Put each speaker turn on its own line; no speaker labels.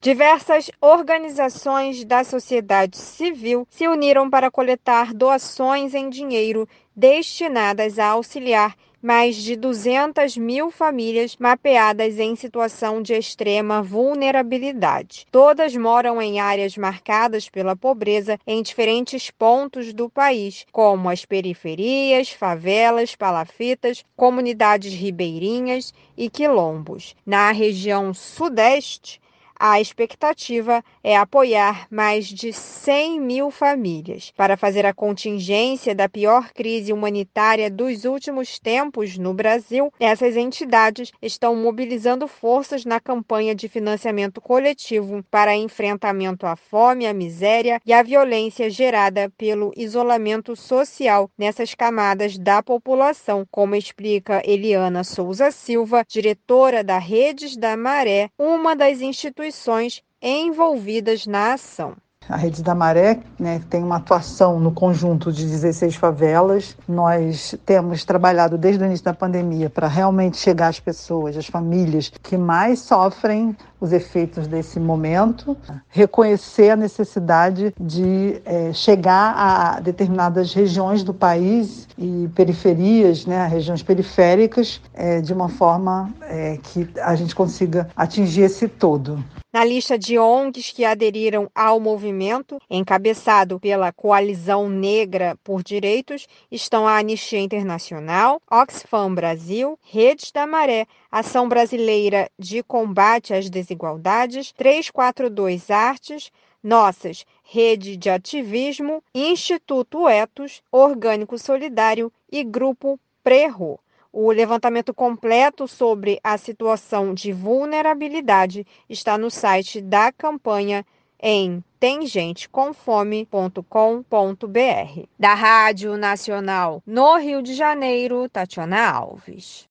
Diversas organizações da sociedade civil se uniram para coletar doações em dinheiro destinadas a auxiliar mais de 200 mil famílias mapeadas em situação de extrema vulnerabilidade. Todas moram em áreas marcadas pela pobreza em diferentes pontos do país, como as periferias, favelas, palafitas, comunidades ribeirinhas e quilombos. Na região sudeste, a expectativa é apoiar mais de 100 mil famílias. Para fazer a contingência da pior crise humanitária dos últimos tempos no Brasil, essas entidades estão mobilizando forças na campanha de financiamento coletivo para enfrentamento à fome, à miséria e à violência gerada pelo isolamento social nessas camadas da população, como explica Eliana Souza Silva, diretora da Redes da Maré, uma das instituições envolvidas na ação.
A Rede da Maré, né, tem uma atuação no conjunto de 16 favelas. Nós temos trabalhado desde o início da pandemia para realmente chegar às pessoas, às famílias que mais sofrem os efeitos desse momento, reconhecer a necessidade de chegar a determinadas regiões do país e periferias, né, regiões periféricas, de uma forma que a gente consiga atingir esse todo.
Na lista de ONGs que aderiram ao movimento, encabeçado pela Coalizão Negra por Direitos, estão a Anistia Internacional, Oxfam Brasil, Redes da Maré, Ação Brasileira de Combate às Desigualdades, 342 Artes, Nossas, Rede de Ativismo, Instituto Etos, Orgânico Solidário e Grupo Prerro. O levantamento completo sobre a situação de vulnerabilidade está no site da campanha em temgentecomfome.com.br. Da Rádio Nacional no Rio de Janeiro, Tatiana Alves.